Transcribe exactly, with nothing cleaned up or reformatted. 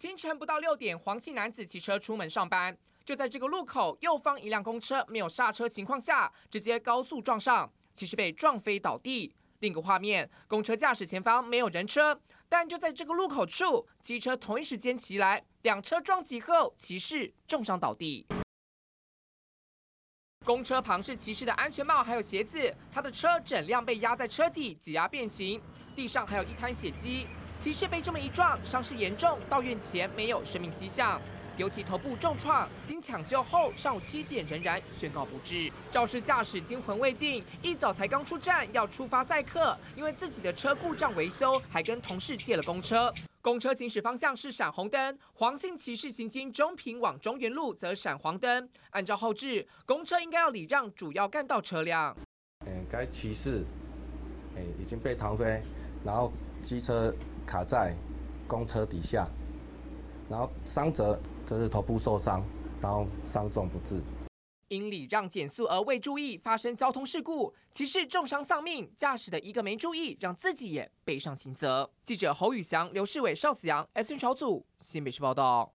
清晨不到六点，黄姓男子骑车出门上班，就在这个路口，右方一辆公车没有刹车情况下，直接高速撞上，骑士被撞飞倒地。另一个画面，公车驾驶前方没有人车，但就在这个路口处，机车同一时间骑来，两车撞击后，骑士重伤倒地。公车旁是骑士的安全帽，还有鞋子，他的车整辆被压在车底，挤压变形，地上还有一滩血迹。骑士被这么一撞，伤势严重，到院前没有生命迹象，尤其头部重创，经抢救后上午七点仍然宣告不治。肇事驾驶惊魂未定，一早才刚出站要出发载客，因为自己的车故障维修，还跟同事借了公车。公车行驶方向是闪红灯，黄姓骑士行经中平往中原路则闪黄灯。按照后置，公车应该要礼让主要干道车辆。 嗯，该骑士，哎，已经被弹飞，然后机车卡在公车底下，然后伤者就是头部受伤，然后伤重不治。 因礼让减速而未注意发生交通事故，骑士重伤丧命，驾驶的一个没注意，让自己也背上刑责。记者侯宇翔、刘世伟、邵子阳 S N 小组新北市报道。